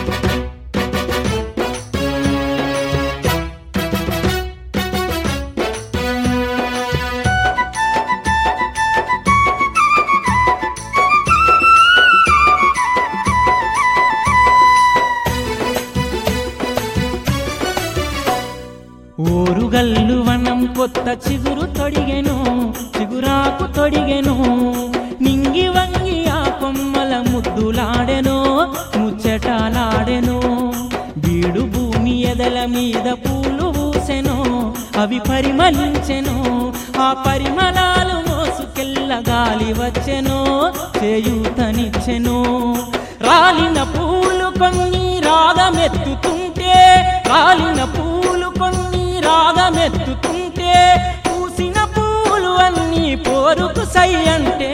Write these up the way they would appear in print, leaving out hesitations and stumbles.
ఓరుగల్లు వనం కొత్త చిగురు తొడిగెను, చిగురాకు తొడిగెను, నింగి వంగి ఆ కొమ్మల ముద్దులాడెను, ముచ్చటాలాడెను. బీడు భూమి ఎదల మీద పూలు పూసెను, అవి పరిమళించెను, ఆ పరిమళాలు మోసుకెళ్ళ గాలి వచ్చెను, చేయూతనిచ్చెను. రాలిన పూలు కొన్ని రాగమెత్తుతుంటే, రాలిన పూలు కొన్ని రాగమెత్తుతుంటే, పూసిన పూలు అన్నీ పోరుకు సై అంటే.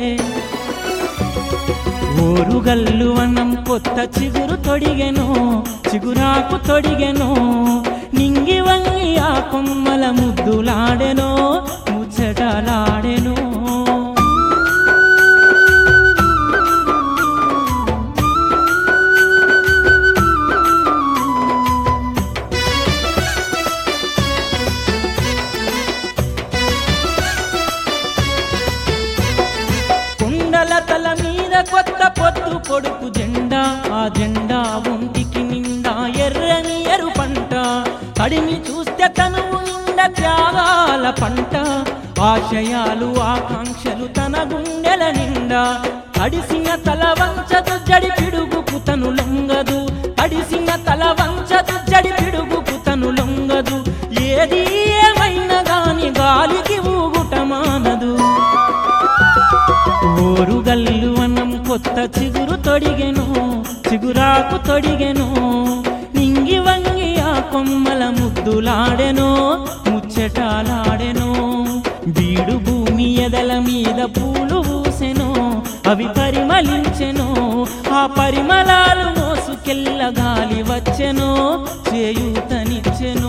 ఓరుగల్లు వనం కొత్త చిగురు తొడిగెను, చిగురాకు తొడిగెను, నింగి వంగి ఆ కొమ్మల ముద్దులాడెను, ముచ్చటలాడెను. తల మీద కొత్త పొద్దు పొడుపు జెండా, ఆ జెండా ఒంటికి నిండా ఎర్రని ఎరు పంట, తడిని చూస్తే తనువు నిండా త్యాగాల పంట, ఆశయాలు ఆకాంక్షలు తన గుండెల నిండా. తడిసిన తల వంచదు జడి పిడుగుకు తను లొంగదు, తడిసిన తల వంచదు జడి పిడుగుకు తను లొంగదు, ఏది ఏమైనా గాని గాలికి ఊగుట మానదు. ఓరుగల్లు వనం కొత్త చిగురు తొడిగెను, చిగురాకు తొడిగెను, నింగి వంగి ఆ కొమ్మల ముద్దులాడెను, ముచ్చటాలాడెను. బీడు భూమి ఎదల మీద పూలు పూసెను, అవి పరిమళించెను, ఆ పరిమళాలు మోసుకెళ్ళ గాలి వచ్చెను, చేయూతనిచ్చెను.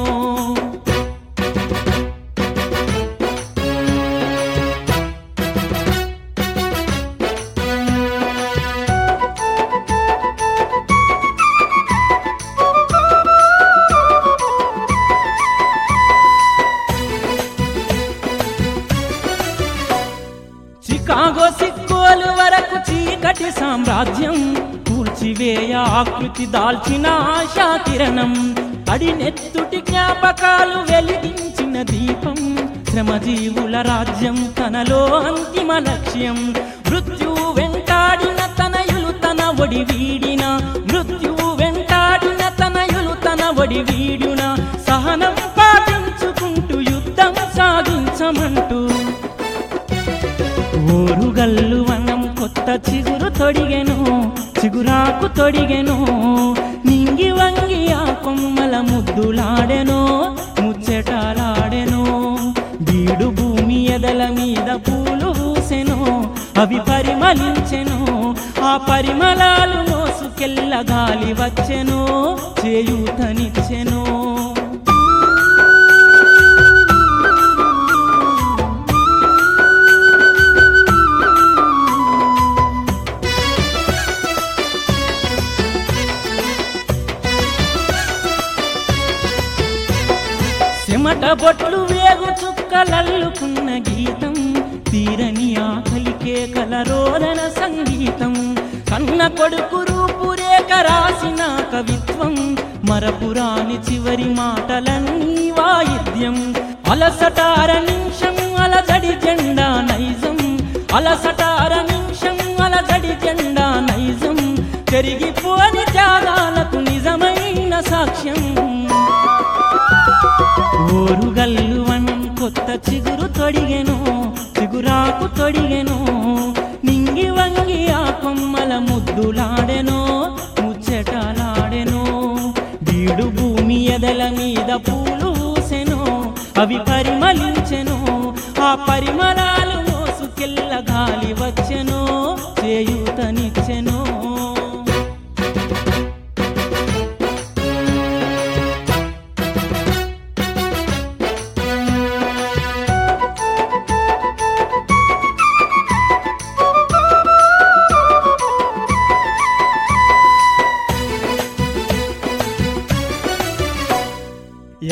చికాగో సిక్కోలు వరకు చీకటి సామ్రాజ్యం కూల్చివేయ ఆకృతి దాల్చిన ఆశా కిరణం, అడినెత్తుటి జ్ఞాపకాలు వెలిగించిన దీపం, శ్రమజీవుల రాజ్యం తనలో అంతిమ లక్ష్యం. మృత్యువు వెంటాడిన తనయులు తన ఒడి వీడిన, మృత్యువు వెంటాడిన తనయులు తన ఒడి వీడిన, సహనం పాటించుకుంటూ యుద్ధం సాగించమంటూ. ఓరుగల్లు వనం కొత్త చిగురు తొడిగెను, చిగురాకు తొడిగెను, నింగి వంగి ఆ కొమ్మల ముద్దులాడెను, ముచ్చటాలాడెను. బీడు భూమి ఎదల మీద పూలు పూసెను, అవి పరిమళించెను, ఆ పరిమళాలు మోసుకెళ్ళ గాలి వచ్చెను, చేయూతనిచ్చెను. చెమట బొట్లు వేగు చుక్కలల్లుకున్న గీతం, తీరని ఆకలి కేకల రోదన సంగీతం, కన్న కొడుకు రూపురేఖ రాసిన కవిత్వం, మరపురాని చివరి మాటలన్నీ వాయిద్యం. అలసటార నిమిషం అలజడి జెండా నైజం, అలసటార నిమిషం అలజడి జెండా నైజం, చెరిగిపోని త్యాగాలకు నిజమైన సాక్ష్యం. ఓరుగల్లు వనం కొత్త చిగురు తొడిగెను, చిగురాకు తొడిగెను, నింగి వంగి ఆ కొమ్మల ముద్దులాడెను, ముచ్చటాలాడెను. బీడు భూమి ఎదల మీద పూలు పూసెను, అవి పరిమళించెను, ఆ పరిమళాలు మోసుకెళ్ళ గాలి వచ్చెను, చేయూతనిచ్చెను.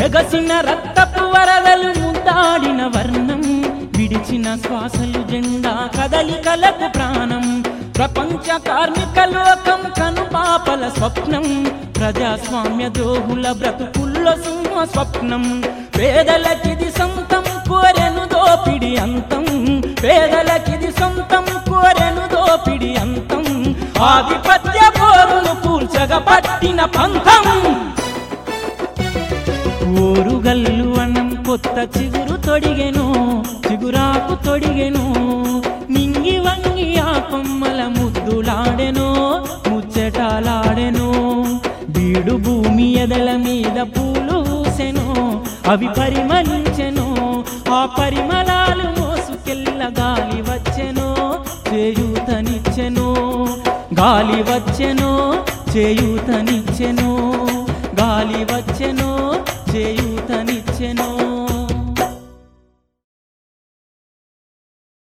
ఎగసిన రక్తపు వరదలు ముద్దాడిన వర్ణం, విడిచిన శ్వాసలు జెండా కదలికలకు ప్రాణం. ప్రపంచ కార్మిక లోకం కనుపాపల స్వప్నం, ప్రజాస్వామ్య ద్రోహుల బ్రతుకుల్లో సింహ స్వప్నం. పేదలకిది సొంతం కోరెను దోపిడి అంతం, పేదలకిది సొంతం కోరెను దోపిడి అంతం. ఆధిపత్య పోరును కూల్చగా పట్టిన పంథం. ఓరుగల్లు అన్నం కొత్త చిగురు తొడిగెను, చిగురాకు తొడిగెను. నింగి వంగి ఆ కొమ్మల ముద్దులాడెను, ముచ్చటాలాడెను. బీడు భూమి ఎదల మీద పూలు ఊసెను, అవి పరిమళించెను. ఆ పరిమళాలు మోసుకెళ్ళ గాలి వచ్చెను, చేయూతనిచ్చెను. గాలి వచ్చెను, చేయూతనిచ్చెను. గాలి